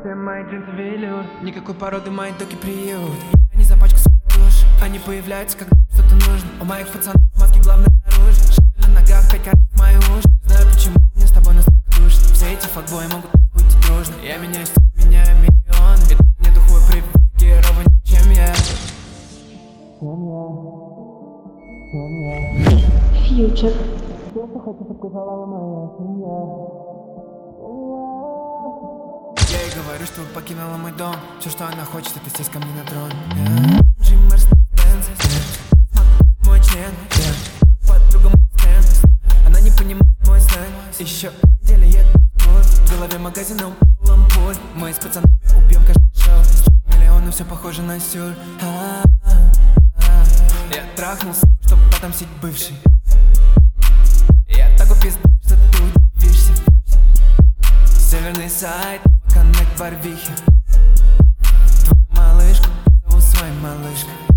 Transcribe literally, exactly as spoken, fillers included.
все мои джинсы велюр. Никакой породы мои доки приют. Я не запачкал свою душу. Они появляются, когда что-то нужно. У моих пацанов маски главное оружие. Шли на ногах, пять карат в мои уши. Знаю почему мне с тобой настолько душно. Все эти факбои могут уйти дружно. Я меняюсь, ты меняю миллионы. И тут нету хуя привилегированнее, чем я. Фьючер. Я ей говорю, что покинула мой дом. Все, что она хочет, это сесть ко мне на трон. Джим Мерседес, мой член, yeah. Подруга мой стенд. Она не понимает мой сленг. Еще неделя еду в голове магазином полом пуль. Мы с пацанами убьем каждый шоу. Миллионы, все похоже на сюр. Я трахнулся, чтобы отомстить бывший. Я такой пизд, что ты удивишься. Северный сайт, коннект Барвихи. Твою малышку зову своей малышкой.